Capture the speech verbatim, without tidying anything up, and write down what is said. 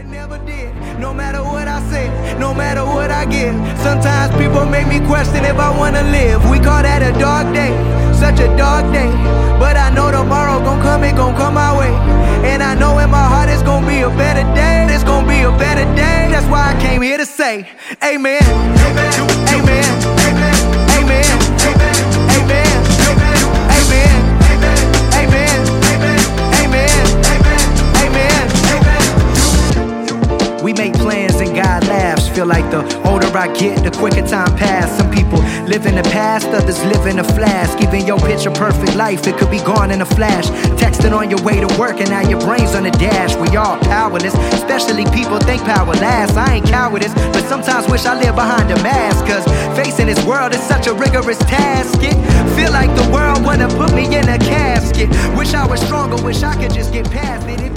never did. No matter what I say, no matter what I get. Sometimes people make me question if I wanna live. We call that a dark day, such a dark day. But I know tomorrow gon' come, it gon' come my way. And I know in my heart it's gon' be a better day. It's gon' be a better day. That's why I came here to say, amen. Amen. Amen. Amen. Amen. Amen. Amen. Amen. Amen. Amen. Amen. Amen. We make plans and God laughs. Feel like the older I get, the quicker time pass. Some people live in the past, others live in a flash. Even your picture perfect life, it could be gone in a flash. Texting on your way to work and now your brain's on the dash. We all powerless, especially people think power lasts. I ain't cowardice, but sometimes wish I lived behind a mask. Cause facing this world is such a rigorous task. It feel like the world wanna put me in a casket. Wish I was stronger, wish I could just get past it. It